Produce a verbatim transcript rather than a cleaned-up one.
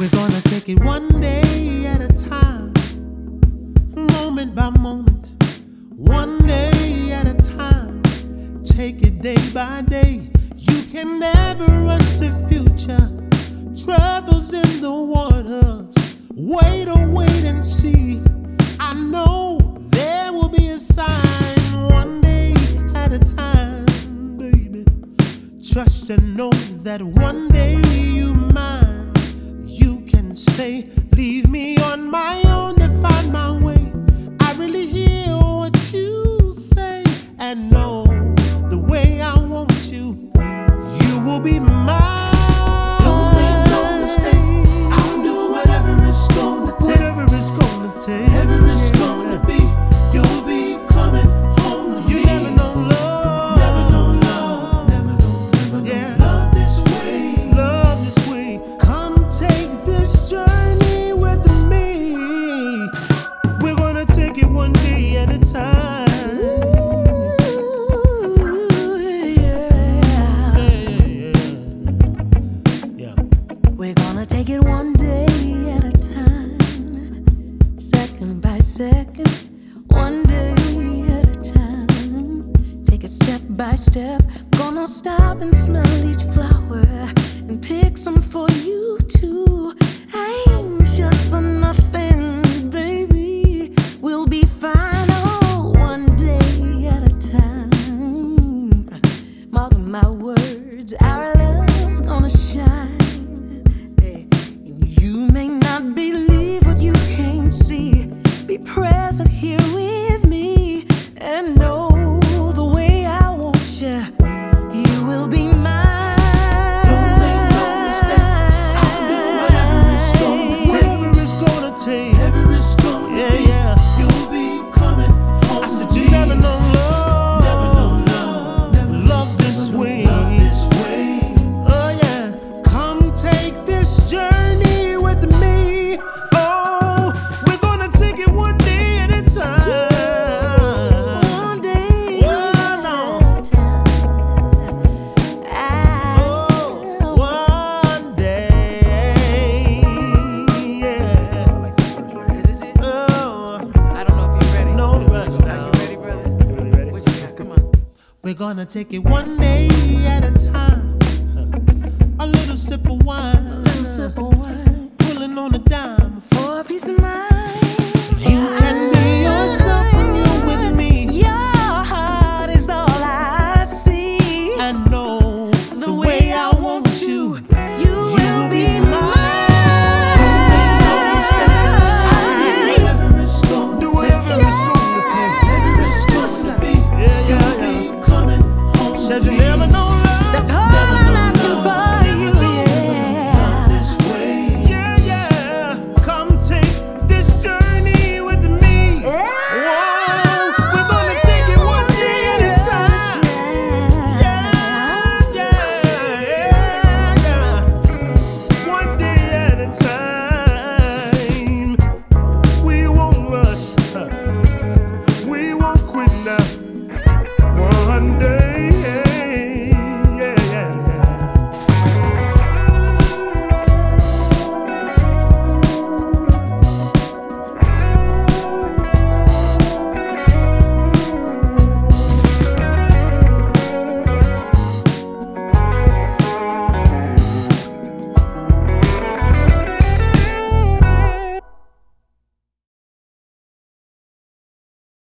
We're gonna take it one day at a time, moment by moment, one day at a time. Take it day by day. You can never rush the future. Troubles in the waters. Wait or wait and see. I know there will be a sign, one day at a time, baby. Trust and know that one day you mine. You can say, leave me on my own to find my way. I really hear what you say and know the way I want you. You will be mine. Don't make no mistake. I'll do whatever it's gonna take. Whatever it's gonna take. Whatever it's gonna be. You'll be coming home to You me. never know love. Never know love. Never know, never know Yeah. love this way. Love this way. Come take this journey with me. We're gonna take it one day at a time. We're gonna take it one day at a time, second by second, one day at a time. Take it step by step. Gonna stop and smell each flower and pick some for you too. I ain't anxious for nothing, baby. We'll be fine, oh, one day at a time. Mark my words, our love's gonna shine. You may not believe what you can't see. Be present here with me and know the way I want you. You will be mine. Don't make no mistake. I'll do whatever it's gonna take. Whatever it's gonna take. Whatever it's gonna Yeah, be. yeah. You'll be coming home I said to you me. never know love. Never know love. Never know, Love this never know way. love this way. Oh yeah. Come take this journey with me. Oh, we're gonna take it one day at a time. One day Oh, no. at a time. Oh, one day. Yeah. Is this it? Oh, I don't know if you're ready. no rush Are now. you ready, brother? What you got? Come on. We're gonna take it one day at a time. A little sip of wine, Little sip of wine pulling on a dime. for a peace of mind. You can be yourself when you're with me. Your heart is all I see. I know the way I want you. You will be mine. Whatever it's gonna Do take. whatever it's gonna take. Whatever it's gonna be. Yeah, yeah, You'll yeah. be coming home Said to you me. never know love.